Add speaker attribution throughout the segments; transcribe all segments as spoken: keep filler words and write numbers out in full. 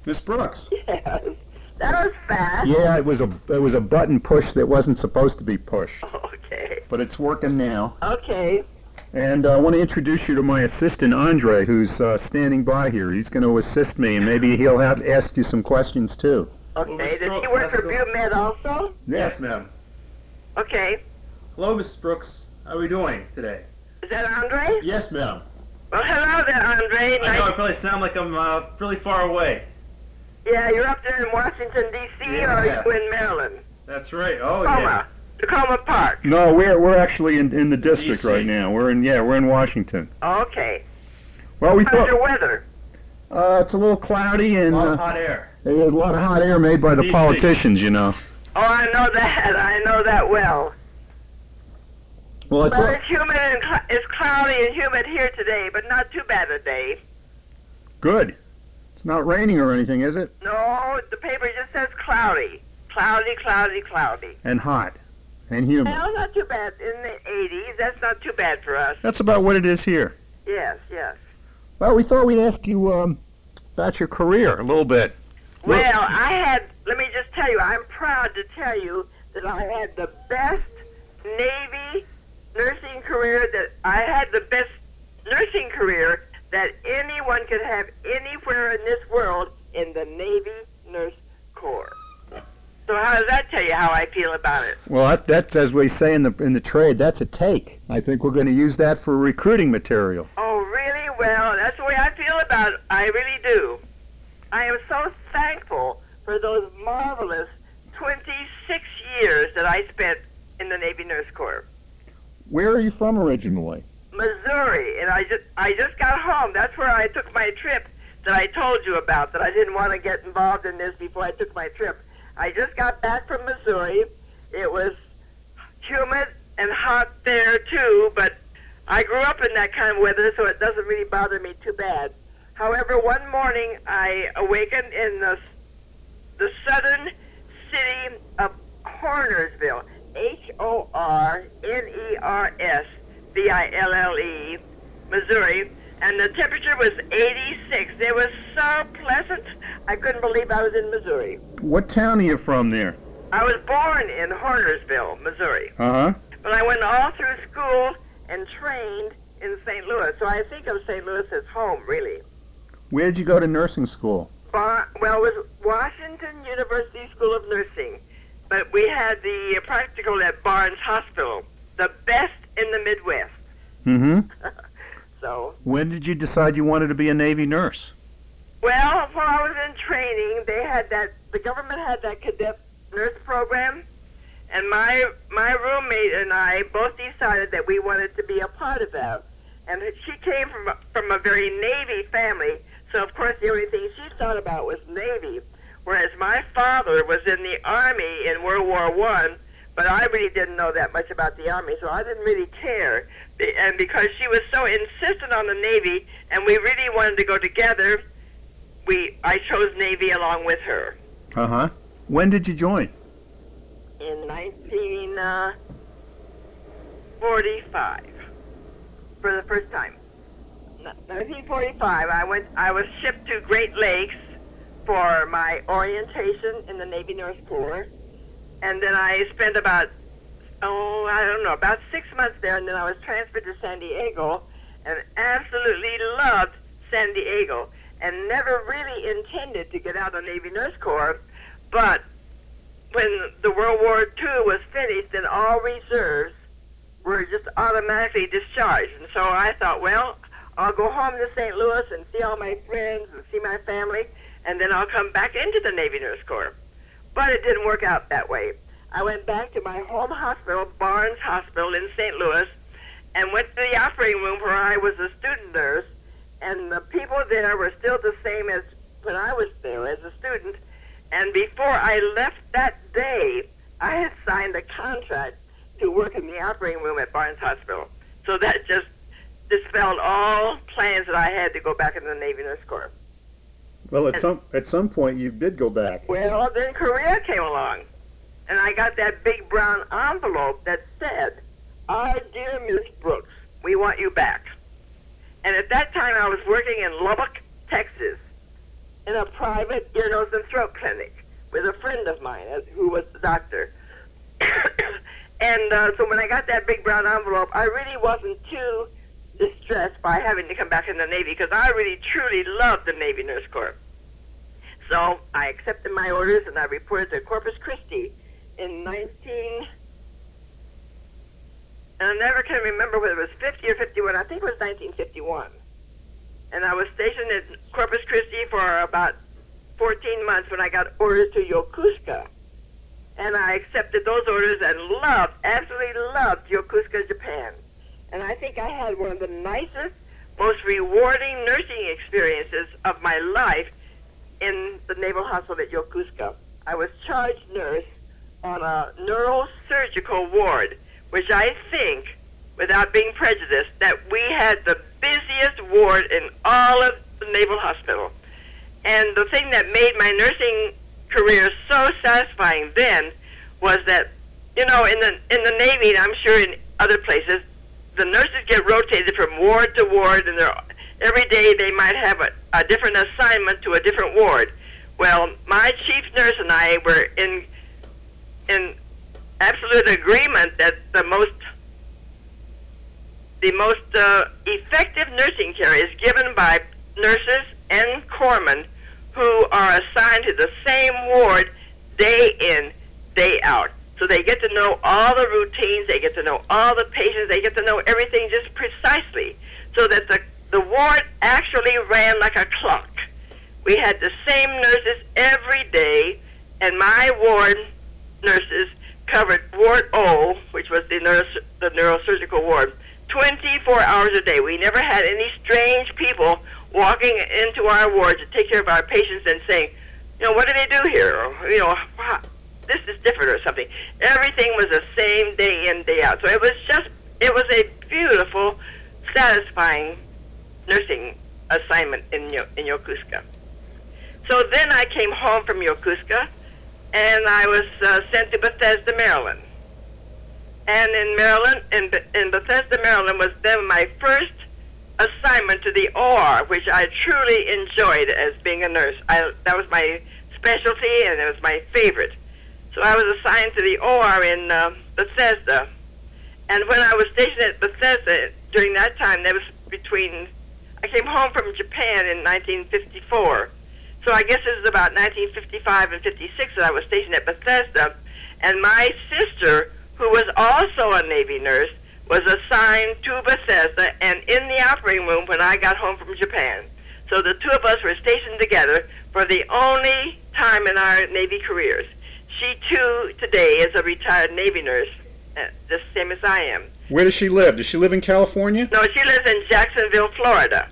Speaker 1: Miss Brooks.
Speaker 2: Yes. That was fast.
Speaker 1: Yeah, it was a it was a button push that wasn't supposed to be pushed,
Speaker 2: Okay.
Speaker 1: but it's working now.
Speaker 2: Okay.
Speaker 1: And uh, I want to introduce you to my assistant Andre, who's uh, standing by here. He's going to assist me, and maybe he'll have ask you some questions too.
Speaker 2: Okay. Does he work for BioMed also?
Speaker 1: Yes, ma'am.
Speaker 2: Okay.
Speaker 1: Hello, Missus Brooks. How are we doing today?
Speaker 2: Is that Andre?
Speaker 1: Yes, ma'am.
Speaker 2: Well, hello there, Andre.
Speaker 3: I know I probably sound like I'm uh, really far away.
Speaker 2: Yeah, you're up there in Washington, D C,
Speaker 3: Yeah.
Speaker 2: or are you in Maryland?
Speaker 3: That's right. Oh,
Speaker 2: Tacoma.
Speaker 3: yeah.
Speaker 2: Tacoma Park.
Speaker 1: No, we're we're actually in in the district
Speaker 3: D C.
Speaker 1: right now. We're in yeah, we're in Washington.
Speaker 2: Okay.
Speaker 1: Well, we
Speaker 2: How's
Speaker 1: thought
Speaker 2: your weather?
Speaker 1: uh, it's a little cloudy
Speaker 3: A
Speaker 1: and
Speaker 3: lot of
Speaker 1: uh,
Speaker 3: hot air.
Speaker 1: there's a lot of hot air made by the
Speaker 3: D C.
Speaker 1: politicians, you know.
Speaker 2: Oh, I know that. I know that well.
Speaker 1: Well, I
Speaker 2: Well,
Speaker 1: thought
Speaker 2: it's humid and cl- it's cloudy and humid here today, but not too bad a day.
Speaker 1: good. It's not raining or anything, is it?
Speaker 2: No, the paper just says cloudy. Cloudy, cloudy, cloudy.
Speaker 1: And hot and humid.
Speaker 2: Well, not too bad. In the eighties, that's not too bad for us.
Speaker 1: That's about what it is here.
Speaker 2: Yes, yes.
Speaker 1: Well, we thought we'd ask you um, about your career a little bit. Well-
Speaker 2: Well, I had, let me just tell you, I'm proud to tell you that I had the best Navy nursing career, that I had the best nursing career that anyone could have anywhere in this world in the Navy Nurse Corps. So how does that tell you how I feel about it?
Speaker 1: Well, that, that's as we say in the in the trade. That's a take. I think we're going to use that for recruiting material.
Speaker 2: Oh, really? Well, that's the way I feel about it. I really do. I am so thankful for those marvelous twenty-six years that I spent in the Navy Nurse Corps.
Speaker 1: Where are you from originally?
Speaker 2: Missouri, and I just I just got home. That's where I took my trip that I told you about, that I didn't want to get involved in this before I took my trip. I just got back from Missouri. It was humid and hot there too, but I grew up in that kind of weather, so it doesn't really bother me too bad. However, one morning I awakened in the the southern city of Hornersville, H O R N E R S V I L L E, Missouri, and the temperature was eighty-six. It was so pleasant, I couldn't believe I was in Missouri.
Speaker 1: What town are you from there?
Speaker 2: I was born in Hornersville, Missouri,
Speaker 1: Uh-huh.
Speaker 2: but I went all through school and trained in Saint Louis, so I think of Saint Louis as home, really.
Speaker 1: Where did you go to nursing school?
Speaker 2: Bar- well, it was Washington University School of Nursing, but we had the practical at Barnes Hospital, the best in the Midwest.
Speaker 1: Mm-hmm.
Speaker 2: So,
Speaker 1: When did you decide you wanted to be a Navy nurse?
Speaker 2: well, while I was in training, they had that, the government had that cadet nurse program, and my my roommate and I both decided that we wanted to be a part of that. And she came from a, from a very Navy family, so of course the only thing she thought about was Navy, whereas my father was in the Army in World War One, but I really didn't know that much about the Army, so I didn't really care. Be- And because she was so insistent on the Navy, and we really wanted to go together, we I chose Navy along with her.
Speaker 1: Uh-huh. When did you join?
Speaker 2: In nineteen forty-five, for the first time. N- nineteen forty-five, I went. I was shipped to Great Lakes for my orientation in the Navy Nurse Corps, and then I spent about oh I don't know about six months there, and then I was transferred to San Diego, and absolutely loved San Diego, and never really intended to get out of the Navy Nurse Corps, but when the World War Two was finished and all reserves were just automatically discharged. And so I thought, well, I'll go home to Saint Louis and see all my friends and see my family, and then I'll come back into the Navy Nurse Corps. But it didn't work out that way. I went back to my home hospital, Barnes Hospital in Saint Louis, and went to the operating room where I was a student nurse, and the people there were still the same as when I was there as a student. And before I left that day, I had signed a contract to work in the operating room at Barnes Hospital. So that just dispelled all plans that I had to go back into the Navy Nurse Corps.
Speaker 1: Well, at some at some point you did go back.
Speaker 2: Well, then Korea came along, and I got that big brown envelope that said, "Our dear Miss Brooks, we want you back." And at that time, I was working in Lubbock, Texas, in a private ear, nose, and throat clinic with a friend of mine uh, who was the doctor. And uh, so when I got that big brown envelope, I really wasn't too distressed by having to come back in the Navy because I really, truly loved the Navy Nurse Corps. So I accepted my orders and I reported to Corpus Christi in nineteen, and I never can remember whether it was fifty or fifty-one. I think it was nineteen fifty-one. And I was stationed in Corpus Christi for about fourteen months when I got orders to Yokosuka. And I accepted those orders and loved, absolutely loved Yokosuka, Japan. And I think I had one of the nicest, most rewarding nursing experiences of my life in the Naval Hospital at Yokosuka. I was charge nurse on a neurosurgical ward, which I think, without being prejudiced, that we had the busiest ward in all of the Naval Hospital. And the thing that made my nursing career so satisfying then was that, you know, in the in the Navy, and I'm sure in other places, the nurses get rotated from ward to ward, and they're, every day they might have a, a different assignment to a different ward. Well, my chief nurse and I were in in absolute agreement that the most the most uh, effective nursing care is given by nurses and corpsmen who are assigned to the same ward day in, day out. So they get to know all the routines, they get to know all the patients, they get to know everything just precisely, so that the, the ward actually ran like a clock. We had the same nurses every day, and my ward nurses covered Ward O, which was the, neuro, the neurosurgical ward, twenty-four hours a day. We never had any strange people walking into our ward to take care of our patients and saying, you know, what do they do here? Or, you know, this is different or something. Everything was the same day in, day out. So it was just, it was a beautiful, satisfying nursing assignment in, in Yokosuka. So then I came home from Yokosuka, and I was uh, sent to Bethesda, Maryland. And in Maryland, in, in Bethesda, Maryland was then my first assignment to the O R, which I truly enjoyed as being a nurse. I, that was my specialty, and it was my favorite. So I was assigned to the O R in uh, Bethesda. And when I was stationed at Bethesda, during that time, that was between, I came home from Japan in nineteen fifty-four. So I guess it was about nineteen fifty-five and fifty-six that I was stationed at Bethesda. And my sister, who was also a Navy nurse, was assigned to Bethesda and in the operating room when I got home from Japan. So the two of us were stationed together for the only time in our Navy careers. She, too, today is a retired Navy nurse, uh, the same as I am.
Speaker 1: Where does she live? Does she live in California?
Speaker 2: No, she lives in Jacksonville, Florida.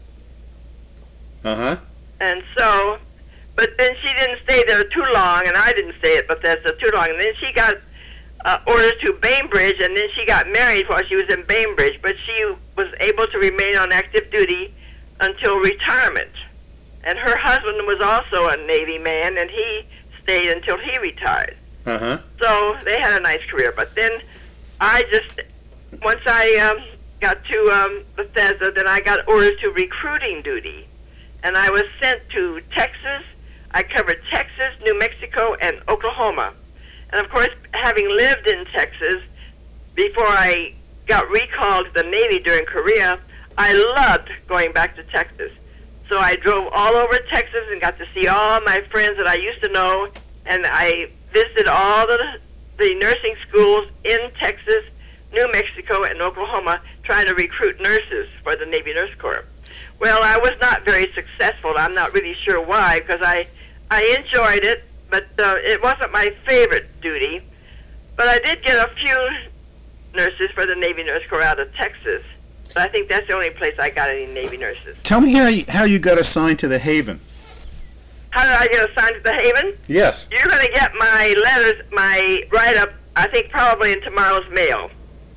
Speaker 1: Uh-huh.
Speaker 2: And so, but then she didn't stay there too long, and I didn't stay at Bethesda too long. And then she got uh, orders to Bainbridge, and then she got married while she was in Bainbridge. But she was able to remain on active duty until retirement. And her husband was also a Navy man, and he stayed until he retired.
Speaker 1: Uh-huh.
Speaker 2: So they had a nice career. But then I just, once I um, got to um, Bethesda, then I got orders to recruiting duty. And I was sent to Texas. I covered Texas, New Mexico, and Oklahoma. And of course, having lived in Texas before I got recalled to the Navy during Korea, I loved going back to Texas. So I drove all over Texas and got to see all my friends that I used to know, and I visited all the, the nursing schools in Texas, New Mexico, and Oklahoma, trying to recruit nurses for the Navy Nurse Corps. Well, I was not very successful. I'm not really sure why, because I, I enjoyed it, but uh, it wasn't my favorite duty. But I did get a few nurses for the Navy Nurse Corps out of Texas. But I think that's the only place I got any Navy nurses.
Speaker 1: Tell me how you, how you got assigned to the Haven.
Speaker 2: How did I get assigned to the Haven?
Speaker 1: Yes.
Speaker 2: You're going to get my letters, my write-up, I think probably in tomorrow's mail.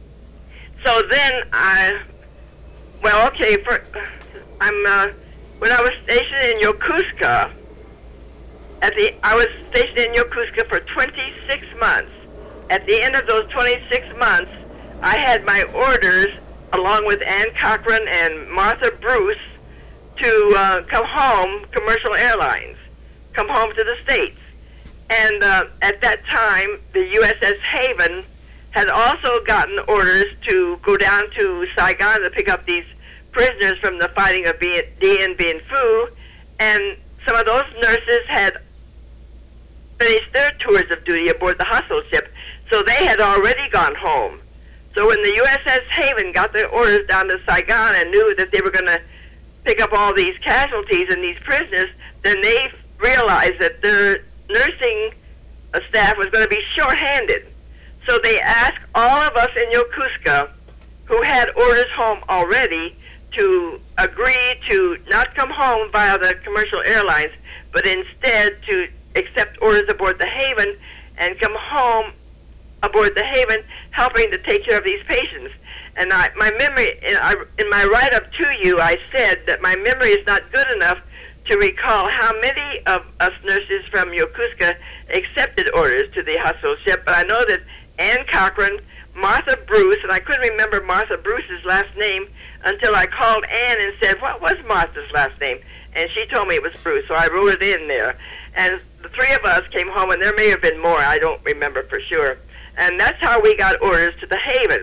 Speaker 2: So then I, well, okay, for, I'm, uh, when I was stationed in Yokosuka, at the, I was stationed in Yokosuka for twenty-six months. At the end of those twenty-six months, I had my orders, along with Ann Cochran and Martha Bruce, to uh, come home, commercial airlines, come home to the States. And uh, at that time, the U S S Haven had also gotten orders to go down to Saigon to pick up these prisoners from the fighting of Dien Bien Phu, and some of those nurses had finished their tours of duty aboard the hostile ship, so they had already gone home. So when the U S S Haven got their orders down to Saigon and knew that they were going to pick up all these casualties and these prisoners, then they realized that their nursing uh, staff was going to be short-handed. So they asked all of us in Yokosuka who had orders home already to agree to not come home via the commercial airlines, but instead to accept orders aboard the Haven and come home aboard the Haven, helping to take care of these patients. And I, my memory, in, I, in my write-up to you, I said that my memory is not good enough to recall how many of us nurses from Yokosuka accepted orders to the hostile ship, but I know that Ann Cochran, Martha Bruce, and I couldn't remember Martha Bruce's last name until I called Ann and said, what was Martha's last name? And she told me it was Bruce, so I wrote it in there. And the three of us came home, and there may have been more, I don't remember for sure. And that's how we got orders to the Haven.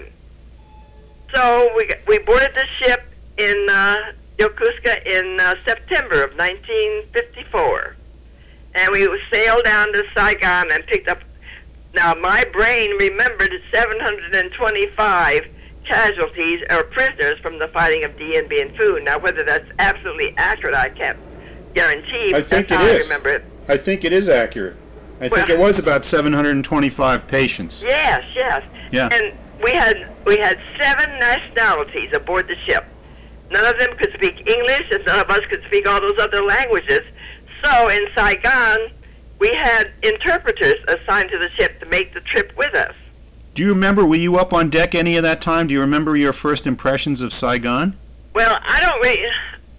Speaker 2: So we, we boarded the ship in uh, Yokosuka in uh, September of nineteen fifty-four. And we sailed down to Saigon and picked up. Now, my brain remembered seven hundred twenty-five casualties or prisoners from the fighting of Dien Bien Phu. Now, whether that's absolutely accurate, I can't guarantee.
Speaker 1: I
Speaker 2: But
Speaker 1: think
Speaker 2: that's
Speaker 1: it
Speaker 2: how I
Speaker 1: is.
Speaker 2: remember it.
Speaker 1: I think it is accurate. I
Speaker 2: Well-
Speaker 1: think it was about seven hundred twenty-five patients.
Speaker 2: Yes, yes.
Speaker 1: Yeah.
Speaker 2: And we had we had seven nationalities aboard the ship. None of them could speak English, and none of us could speak all those other languages. So in Saigon, we had interpreters assigned to the ship to make the trip with us.
Speaker 1: Do you remember, were you up on deck any of that time? Do you remember your first impressions of Saigon?
Speaker 2: Well, I don't really.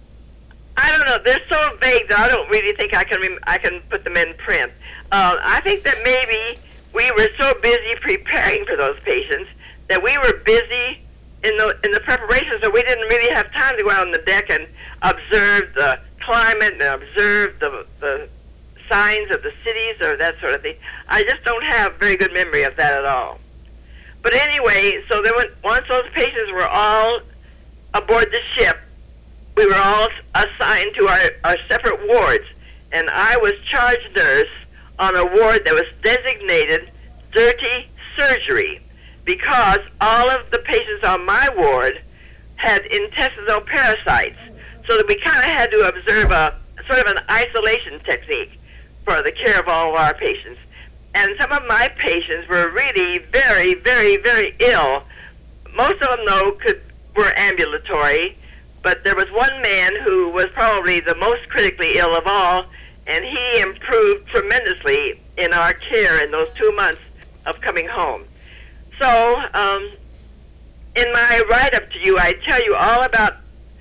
Speaker 2: I don't know. They're so vague that I don't really think I can rem- I can put them in print. Uh, I think that maybe we were so busy preparing for those patients that we were busy in the in the preparation, so we didn't really have time to go out on the deck and observe the climate and observe the the signs of the cities or that sort of thing. I just don't have very good memory of that at all. But anyway, so there went, once those patients were all aboard the ship, we were all assigned to our, our separate wards, and I was charge nurse on a ward that was designated dirty surgery because all of the patients on my ward had intestinal parasites, so that we kind of had to observe a sort of an isolation technique for the care of all of our patients. And some of my patients were really very, very, very ill. Most of them, though, could were ambulatory, but there was one man who was probably the most critically ill of all, and he improved tremendously in our care in those two months of coming home. So, um, in my write-up to you, I tell you all about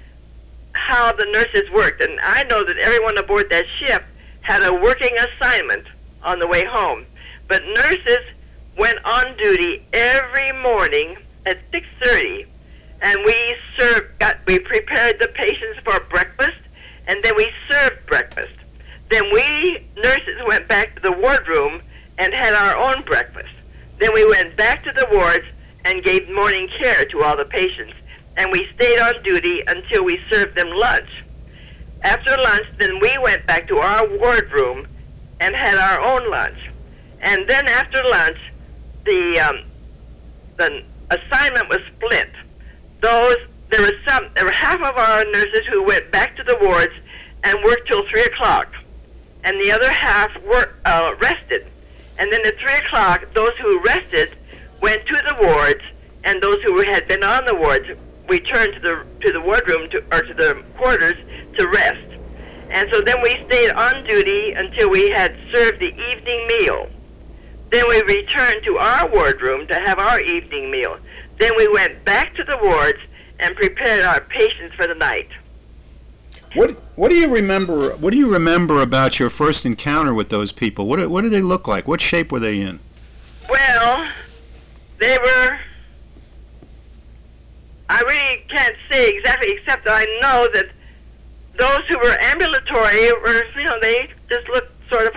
Speaker 2: how the nurses worked, and I know that everyone aboard that ship had a working assignment on the way home. But nurses went on duty every morning at six thirty, and we served, got, we prepared the patients for breakfast, and then we served breakfast. Then we nurses went back to the wardroom and had our own breakfast. Then we went back to the wards and gave morning care to all the patients, and we stayed on duty until we served them lunch. After lunch, then we went back to our wardroom and had our own lunch. And then after lunch, the um, the assignment was split. Those there was some there were half of our nurses who went back to the wards and worked till three o'clock, and the other half were uh, rested. And then at three o'clock, those who rested went to the wards, and those who had been on the wards returned to the to the wardroom to or to the quarters to rest. And so then we stayed on duty until we had served the evening meal. Then we returned to our wardroom to have our evening meal. Then we went back to the wards and prepared our patients for the night.
Speaker 1: What What do you remember? What do you remember about your first encounter with those people? What What did they look like? What shape were they in?
Speaker 2: Well, they were. I really can't say exactly, except that I know that those who were ambulatory were, you know, they just looked sort of.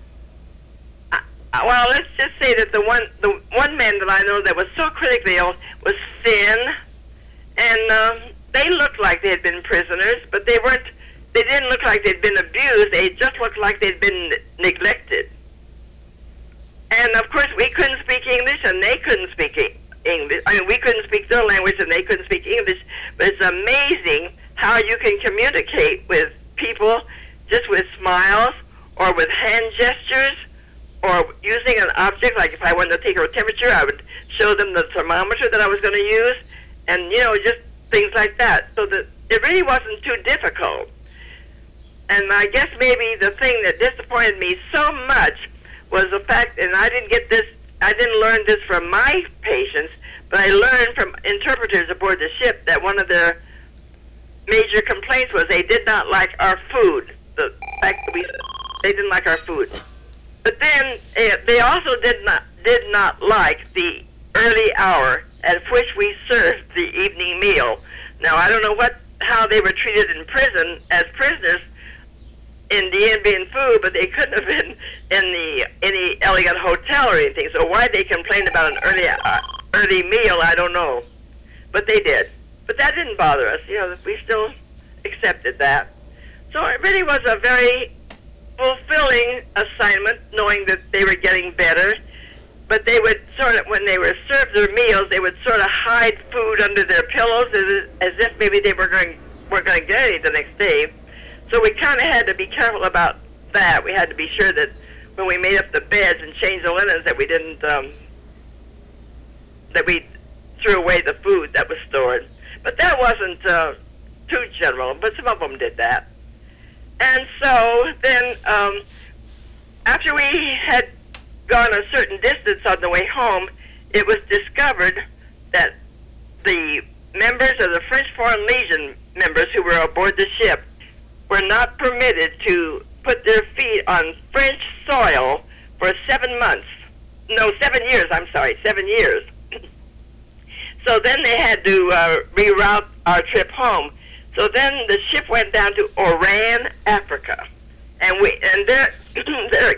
Speaker 2: Uh, well, let's just say that the one the one man that I know that was so critically ill was thin, and um, they looked like they had been prisoners, but they weren't. They didn't look like they'd been abused. They just looked like they'd been neglected. And of course, we couldn't speak English, and they couldn't speak English. I mean, we couldn't speak their language, and they couldn't speak English. But it's amazing how you can communicate with people just with smiles or with hand gestures or using an object. Like if I wanted to take a temperature, I would show them the thermometer that I was going to use, and you know, just things like that. So that it really wasn't too difficult. And I guess maybe the thing that disappointed me so much was the fact, and I didn't get this, I didn't learn this from my patients, but I learned from interpreters aboard the ship that one of their major complaints was they did not like our food. The fact that we, they didn't like our food. But then eh, they also did not did not like the early hour at which we served the evening meal. Now I don't know what how they were treated in prison as prisoners in the Indian food, but they couldn't have been in the any elegant hotel or anything. So why they complained about an early uh, early meal, I don't know, but they did. But that didn't bother us. You know, we still accepted that. So it really was a very fulfilling assignment, knowing that they were getting better. But they would sort of, when they were served their meals, they would sort of hide food under their pillows as, as if maybe they were going were going to get any the next day. So we kind of had to be careful about that. We had to be sure that when we made up the beds and changed the linens, that we didn't, um, that we threw away the food that was stored. But that wasn't uh, too general, but some of them did that. And so then, um, after we had gone a certain distance on the way home, it was discovered that the members of the French Foreign Legion members who were aboard the ship were not permitted to put their feet on French soil for seven months. No, seven years, I'm sorry, seven years. So then they had to uh, reroute our trip home. So then the ship went down to Oran, Africa. And we and there, there,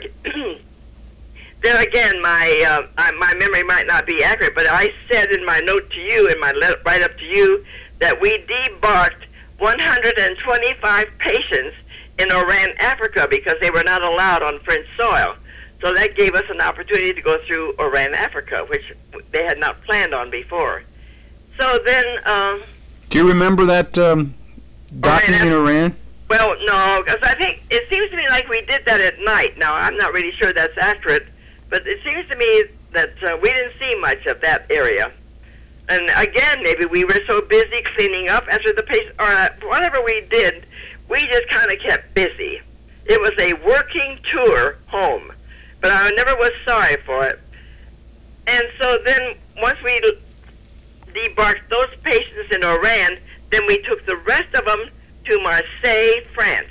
Speaker 2: there again, my uh, my memory might not be accurate, but I said in my note to you, in my letter, write up to you, that we debarked one hundred twenty-five patients in Oran, Africa, because they were not allowed on French soil. So that gave us an opportunity to go through Oran, Africa, which they had not planned on before. So then... Um,
Speaker 1: Do you remember that um, docking in Oran?
Speaker 2: Well, no, because I think it seems to me like we did that at night. Now, I'm not really sure that's accurate, but it seems to me that uh, we didn't see much of that area. And again, maybe we were so busy cleaning up after the patient, or uh, whatever we did, we just kind of kept busy. It was a working tour home, but I never was sorry for it. And so then, once we debarked those patients in Oran, then we took the rest of them to Marseille, France.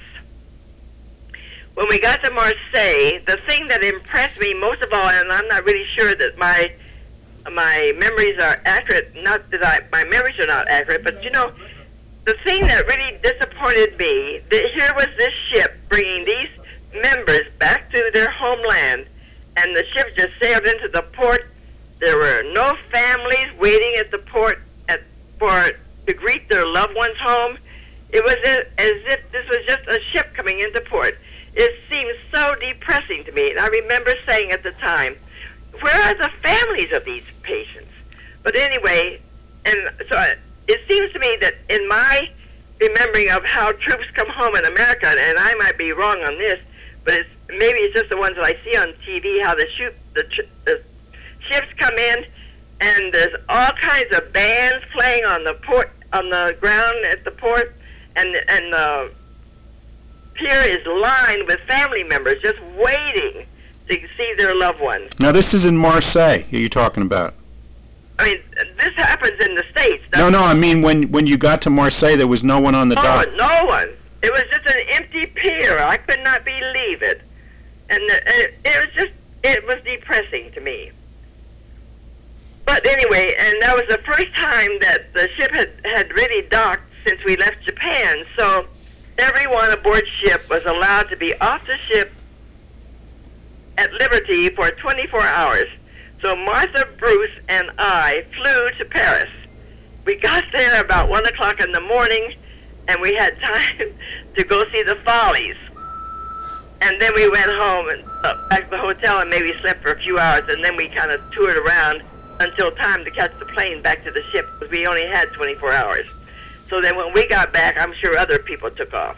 Speaker 2: When we got to Marseille, the thing that impressed me most of all, and I'm not really sure that my my memories are accurate, not that I, my memories are not accurate, but you know, the thing that really disappointed me, that here was this ship bringing these members back to their homeland, and the ship just sailed into the port. There were no families waiting at the port at, for to greet their loved ones home. It was as if this was just a ship coming into port. It seemed so depressing to me, and I remember saying at the time, where are the families of these patients? But anyway, and so it seems to me that in my remembering of how troops come home in America, and I might be wrong on this, but it's, maybe it's just the ones that I see on T V, how the, shoot, the, the ships come in, and there's all kinds of bands playing on the port, on the ground at the port, and and the pier is lined with family members just waiting to see their loved ones.
Speaker 1: Now this is in Marseille. Who are you talking about?
Speaker 2: I mean, this happens in the States.
Speaker 1: No, no. I mean, when when you got to Marseille, there was no one on the
Speaker 2: oh,
Speaker 1: dock.
Speaker 2: No one. It was just an empty pier. I could not believe it, and it, it was just it was depressing to me. But anyway, and that was the first time that the ship had, had really docked since we left Japan. So everyone aboard ship was allowed to be off the ship at liberty for twenty-four hours. So Martha, Bruce, and I flew to Paris. We got there about one o'clock in the morning, and we had time to go see the Follies. And then we went home and uh, back to the hotel and maybe slept for a few hours, and then we kind of toured around until time to catch the plane back to the ship, because we only had twenty-four hours. So then when we got back, I'm sure other people took off.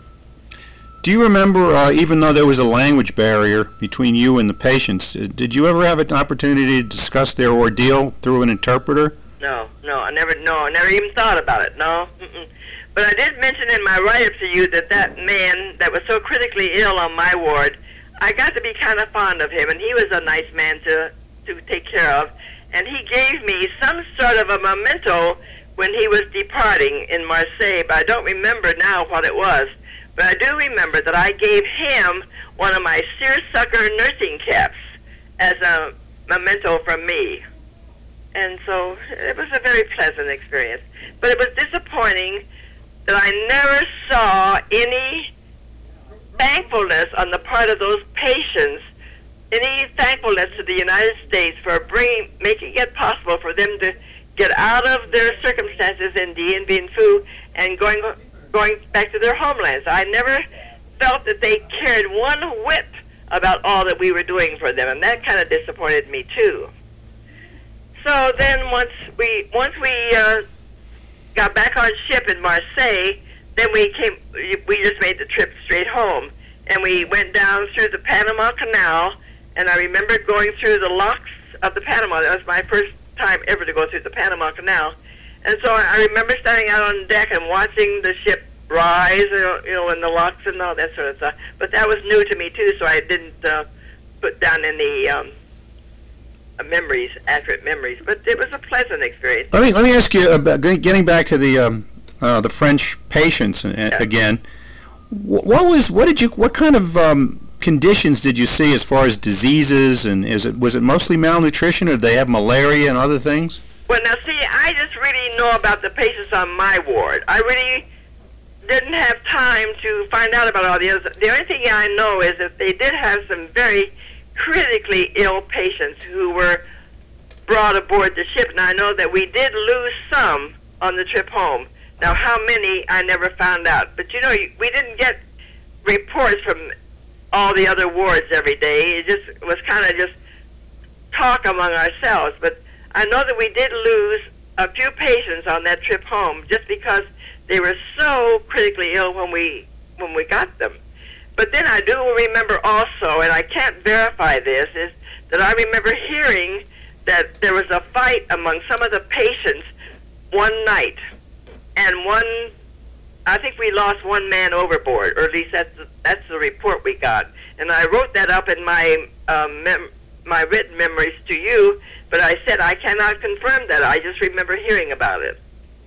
Speaker 1: Do you remember, uh, even though there was a language barrier between you and the patients, uh, did you ever have an opportunity to discuss their ordeal through an interpreter?
Speaker 2: No, no, I never, no, I never even thought about it, no. Mm-mm. But I did mention in my write-up to you that that man that was so critically ill on my ward, I got to be kind of fond of him, and he was a nice man to, to take care of. And he gave me some sort of a memento when he was departing in Marseille, but I don't remember now what it was. But I do remember that I gave him one of my seersucker nursing caps as a memento from me. And so it was a very pleasant experience. But it was disappointing that I never saw any thankfulness on the part of those patients, any thankfulness to the United States for bringing, making it possible for them to get out of their circumstances in Dien Bien Phu and going going back to their homelands. I never felt that they cared one whit about all that we were doing for them, and that kind of disappointed me too. So then once we once we uh, got back on ship in Marseille, then we came. We just made the trip straight home, and we went down through the Panama Canal. And I remember going through the locks of the Panama. That was my first time ever to go through the Panama Canal. And so I remember standing out on deck and watching the ship rise, you know, you know, in the locks and all that sort of stuff. But that was new to me too, so I didn't uh, put down any um, uh, memories, accurate memories. But it was a pleasant experience.
Speaker 1: Let me let me ask you about getting back to the um, uh, the French patients uh,
Speaker 2: Yeah.
Speaker 1: again. Wh- What was what did you what kind of um, conditions did you see as far as diseases, and is it was it mostly malnutrition, or did they have malaria and other things?
Speaker 2: Well, now, see, I just really know about the patients on my ward. I really didn't have time to find out about all the others. The only thing I know is that they did have some very critically ill patients who were brought aboard the ship, and I know that we did lose some on the trip home. Now, how many, I never found out. But, you know, we didn't get reports from all the other wards every day. It just was kind of just talk among ourselves. But I know that we did lose a few patients on that trip home just because they were so critically ill when we when we got them. But then I do remember also, and I can't verify this, is that I remember hearing that there was a fight among some of the patients one night, and one, I think we lost one man overboard, or at least that's the, that's the report we got. And I wrote that up in my um, mem- my written memories to you, but I said I cannot confirm that. I just remember hearing about it.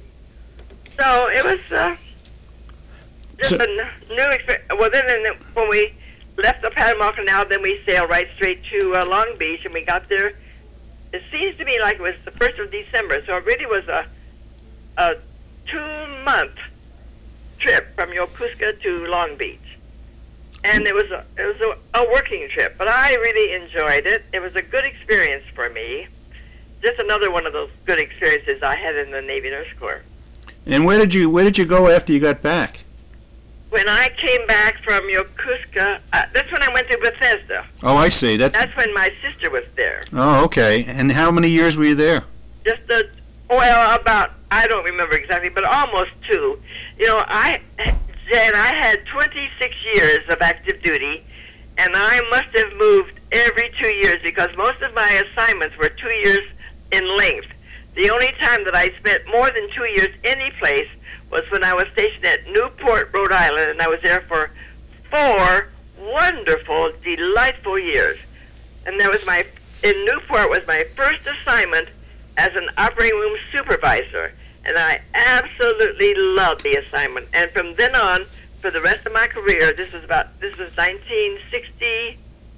Speaker 2: So it was uh, just
Speaker 1: So-
Speaker 2: a n- new experience. Well, then and then when we left the Panama Canal, then we sailed right straight to uh, Long Beach, and we got there. It seems to me like it was the first of December, so it really was a a two-month trip from Yokosuka to Long Beach. And it was a it was a, a working trip, but I really enjoyed it. It was a good experience for me. Just another one of those good experiences I had in the Navy Nurse Corps.
Speaker 1: And where did you where did you go after you got back?
Speaker 2: When I came back from Yokosuka, uh, that's when I went to Bethesda.
Speaker 1: Oh, I see. That's
Speaker 2: That's when my sister was there.
Speaker 1: oh, okay. And how many years were you there?
Speaker 2: Just a, well, about, I don't remember exactly, but almost two. You know, I, Jan, I had twenty-six years of active duty, and I must have moved every two years because most of my assignments were two years in length. The only time that I spent more than two years any place was when I was stationed at Newport, Rhode Island, and I was there for four wonderful, delightful years. And that was my, in Newport was my first assignment as an operating room supervisor. And I absolutely loved the assignment. And from then on, for the rest of my career, this was about, this was nineteen sixty,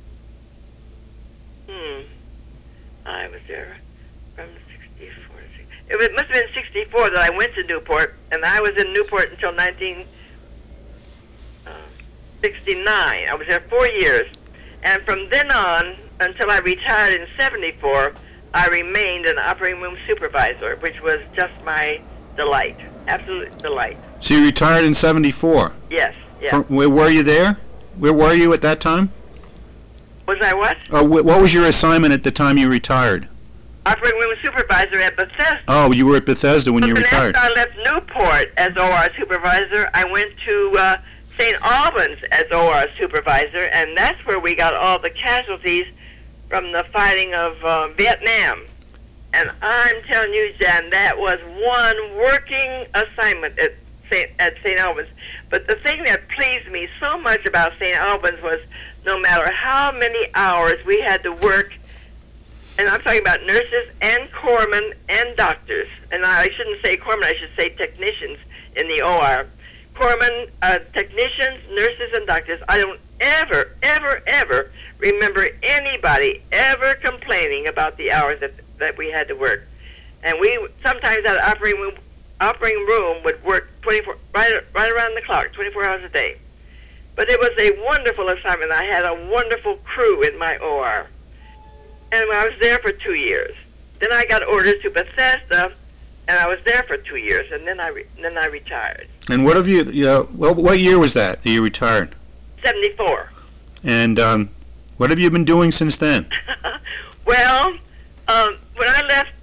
Speaker 2: hmm, I was there from sixty-four to sixty, it was, must have been sixty-four that I went to Newport, and I was in Newport until nineteen sixty-nine. I was there four years. And from then on, until I retired in seventy-four, I remained an operating room supervisor, which was just my delight, absolute delight.
Speaker 1: So you retired in seventy-four?
Speaker 2: Yes, yes.
Speaker 1: From, where were you there? Where were you at that time?
Speaker 2: Was I what?
Speaker 1: Uh, wh- what was your assignment at the time you retired?
Speaker 2: Operating room supervisor at Bethesda.
Speaker 1: Oh, you were at Bethesda when
Speaker 2: but
Speaker 1: you
Speaker 2: then
Speaker 1: retired.
Speaker 2: After I left Newport as O R supervisor, I went to uh, Saint Albans as O R supervisor, and that's where we got all the casualties from the fighting of uh, Vietnam. And I'm telling you, Jan, that was one working assignment at Saint at Saint Albans. But the thing that pleased me so much about Saint Albans was no matter how many hours we had to work, and I'm talking about nurses and corpsmen and doctors, and I shouldn't say corpsmen, I should say technicians in the O R. Corpsmen, uh, technicians, nurses, and doctors, I don't ever, ever, ever remember anybody ever complaining about the hours that, that we had to work. And we sometimes at operating room, operating room would work twenty-four, right, right around the clock, twenty-four hours a day. But it was a wonderful assignment. I had a wonderful crew in my O R. And I was there for two years. Then I got orders to Bethesda, and I was there for two years, and then I re- then I retired.
Speaker 1: And what have you, you know, what, what year was that that you retired?
Speaker 2: seventy-four.
Speaker 1: And um, what have you been doing since then?
Speaker 2: Well, um, when I left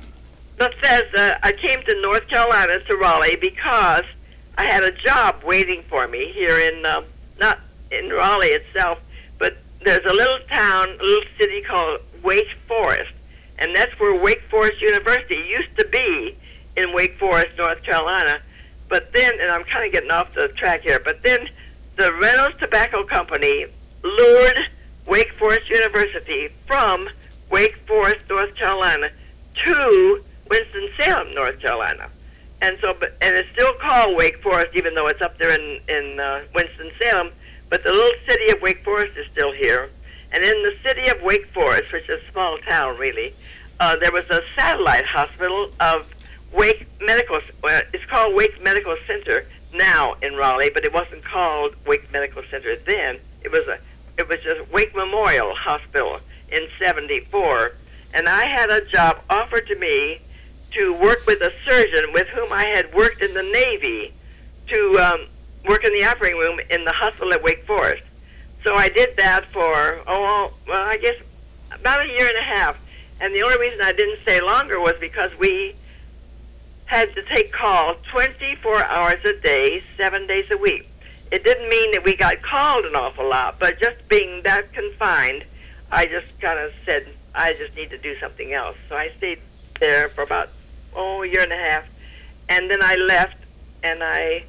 Speaker 2: Bethesda, I came to North Carolina, to Raleigh, because I had a job waiting for me here in, um, not in Raleigh itself, but there's a little town, a little city called Wake Forest, and that's where Wake Forest University used to be, in Wake Forest, North Carolina. But then, and I'm kind of getting off the track here, but then the Reynolds Tobacco Company lured Wake Forest University from Wake Forest, North Carolina, to Winston-Salem, North Carolina. And so, but, and it's still called Wake Forest, even though it's up there in, in uh, Winston-Salem, but the little city of Wake Forest is still here. And in the city of Wake Forest, which is a small town, really, uh, there was a satellite hospital of Wake Medical, well, it's called Wake Medical Center now in Raleigh, but it wasn't called Wake Medical Center then. It was a, it was just Wake Memorial Hospital in seventy-four. And I had a job offered to me to work with a surgeon with whom I had worked in the Navy to um, work in the operating room in the hospital at Wake Forest. So I did that for, oh, well, I guess about a year and a half. And the only reason I didn't stay longer was because we had to take calls twenty-four hours a day, seven days a week. It didn't mean that we got called an awful lot, but just being that confined, I just kind of said, I just need to do something else. So I stayed there for about, oh, a year and a half. And then I left, and I,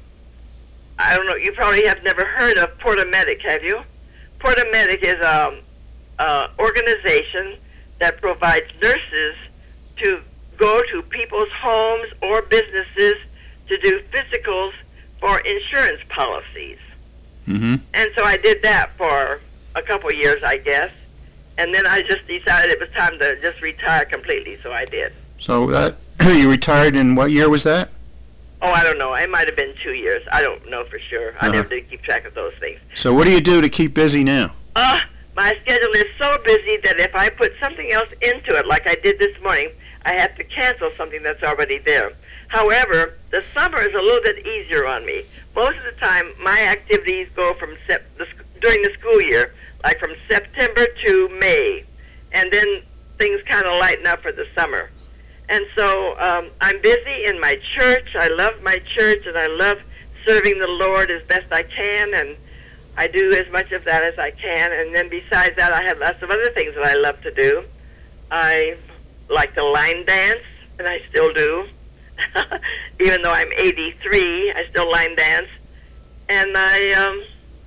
Speaker 2: I don't know, you probably have never heard of Porta Medic, have you? Porta Medic is an um, organization that provides nurses to go to people's homes or businesses to do physicals for insurance policies.
Speaker 1: Mm-hmm.
Speaker 2: And so I did that for a couple years, I guess. And then I just decided it was time to just retire completely, so I did.
Speaker 1: So uh, you retired in what year was that?
Speaker 2: Oh, I don't know. It might have been two years. I don't know for sure. I
Speaker 1: Uh-huh.
Speaker 2: never did keep track of those things.
Speaker 1: So what do you do to keep busy now?
Speaker 2: Uh, my schedule is so busy that if I put something else into it, like I did this morning, I have to cancel something that's already there. However, the summer is a little bit easier on me. Most of the time, my activities go from sep- the, sc- during the school year, like from September to May, and then things kind of lighten up for the summer. And so um, I'm busy in my church. I love my church, and I love serving the Lord as best I can, and I do as much of that as I can. And then besides that, I have lots of other things that I love to do. I like to line dance, and I still do. Even though I'm eighty-three, I still line dance. And I, um,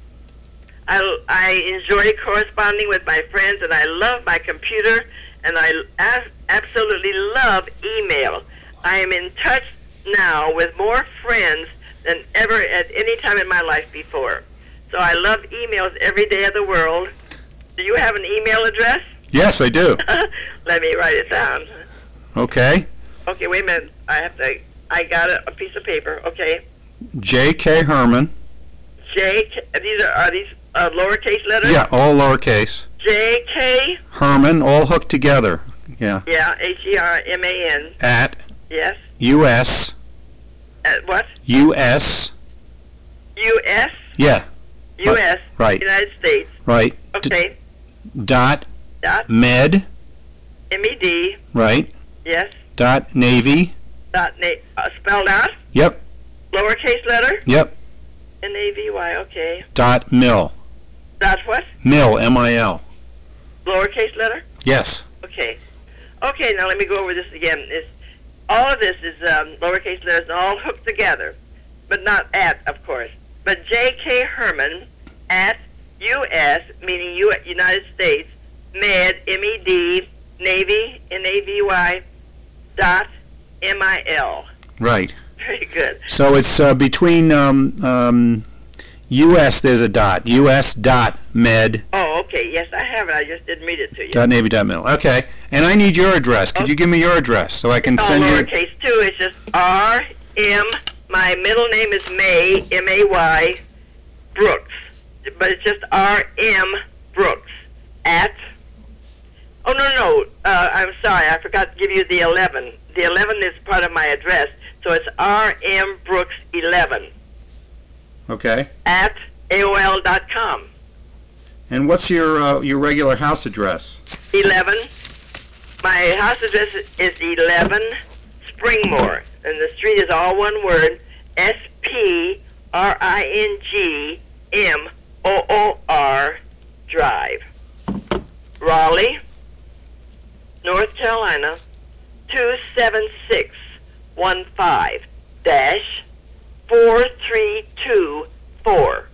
Speaker 2: I, I enjoy corresponding with my friends, and I love my computer, and I a- absolutely love email. I am in touch now with more friends than ever at any time in my life before. So I love emails every day of the world. Do you have an email address?
Speaker 1: Yes, I do.
Speaker 2: Let me write it down.
Speaker 1: Okay.
Speaker 2: Okay, wait a minute. I have to, I got a, a piece of paper. Okay.
Speaker 1: J K Herman.
Speaker 2: J. These are are these uh, lowercase letters?
Speaker 1: Yeah, all lowercase.
Speaker 2: J K.
Speaker 1: Herman, all hooked together. Yeah.
Speaker 2: Yeah, H E R M A N.
Speaker 1: At
Speaker 2: Yes.
Speaker 1: U S.
Speaker 2: At what?
Speaker 1: U S.
Speaker 2: U S.
Speaker 1: Yeah.
Speaker 2: U S.
Speaker 1: Right.
Speaker 2: United States.
Speaker 1: Right.
Speaker 2: Okay.
Speaker 1: D- dot.
Speaker 2: Dot.
Speaker 1: Med.
Speaker 2: M E D.
Speaker 1: Right.
Speaker 2: Yes.
Speaker 1: Dot Navy.
Speaker 2: Dot na- uh, spelled out.
Speaker 1: Yep.
Speaker 2: Lowercase letter.
Speaker 1: Yep.
Speaker 2: N A V Y. Okay.
Speaker 1: Dot Mill.
Speaker 2: Dot what?
Speaker 1: Mill. M I L.
Speaker 2: Lowercase letter.
Speaker 1: Yes.
Speaker 2: Okay. Okay. Now let me go over this again. It's, all of this is um, lowercase letters, all hooked together, but not at, of course. But J K Herman at U S, meaning U- United States, Med, M E D, Navy, N A V Y, dot M I L.
Speaker 1: Right.
Speaker 2: Very good.
Speaker 1: So it's uh, between um, um, U S. There's a dot. U S dot med.
Speaker 2: Oh, okay. Yes, I have it. I just didn't read it to you.
Speaker 1: Dot Navy dot mil. Okay. And I need your address. Could you give me your address so I can
Speaker 2: It's all
Speaker 1: send you?
Speaker 2: lowercase too. It's just R M. My middle name is May, M A Y, Brooks. But it's just R M Brooks at. Oh no no no. Uh, I'm sorry. I forgot to give you the eleven. The eleven is part of my address, so it's R M Brooks eleven
Speaker 1: Okay.
Speaker 2: at A O L dot com.
Speaker 1: And what's your uh, your regular house address?
Speaker 2: eleven. My house address is eleven Springmore, and the street is all one word, S P R I N G M O O R Drive. Raleigh, North Carolina, two seven six one five dash four three two four.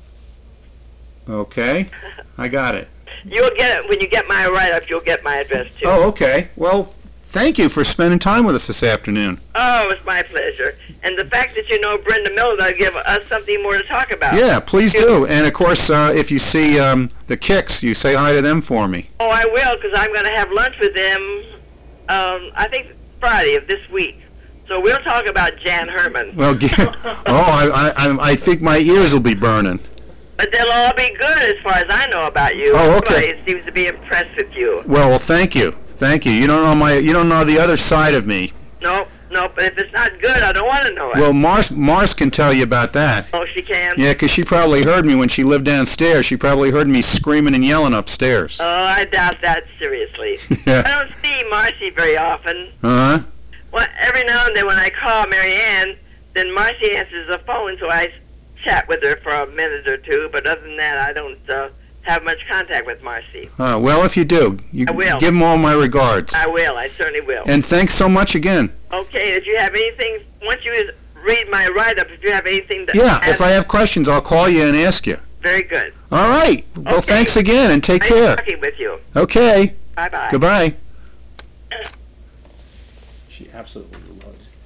Speaker 1: Okay. I got it.
Speaker 2: You'll get it when you get my write-up. You'll get my address too.
Speaker 1: Oh, okay. Well, thank you for spending time with us this afternoon.
Speaker 2: Oh, it's my pleasure. And the fact that you know Brenda Miller, that'll give us something more to talk about.
Speaker 1: Yeah, please do. And of course, uh, if you see um, the Kicks, you say hi to them for me.
Speaker 2: Oh, I will, because I'm going to have lunch with them, um, I think Friday of this week. So we'll talk about Jan Herman.
Speaker 1: Well, g- oh, I, I, I think my ears will be burning.
Speaker 2: But they'll all be good as far as I know about you.
Speaker 1: Oh, okay.
Speaker 2: Everybody seems to be impressed with you.
Speaker 1: Well, well, thank you, thank you. You don't know my, you don't know the other side of me.
Speaker 2: No, no, but if it's not good, I don't want to know it.
Speaker 1: Well, Mars, Mars can tell you about that.
Speaker 2: Oh, she can?
Speaker 1: Yeah, 'cause she probably heard me when she lived downstairs. She probably heard me screaming and yelling upstairs.
Speaker 2: Oh, I doubt that seriously.
Speaker 1: Yeah.
Speaker 2: I don't see Marcy very often.
Speaker 1: Uh huh.
Speaker 2: Well, every now and then when I call Mary Ann, then Marcy answers the phone, so I chat with her for a minute or two. But other than that, I don't uh, have much contact with Marcy.
Speaker 1: Uh, well, if you do, you
Speaker 2: I will.
Speaker 1: give them all my regards.
Speaker 2: I will. I certainly will.
Speaker 1: And thanks so much again.
Speaker 2: Okay, if you have anything, once you read my write-up, if you have anything to
Speaker 1: Yeah,
Speaker 2: add,
Speaker 1: if I have questions, I'll call you and ask you.
Speaker 2: very good.
Speaker 1: All right. Well,
Speaker 2: Okay.
Speaker 1: thanks again, and take
Speaker 2: Nice
Speaker 1: care.
Speaker 2: talking with you.
Speaker 1: Okay.
Speaker 2: Bye-bye.
Speaker 1: Goodbye. She absolutely was.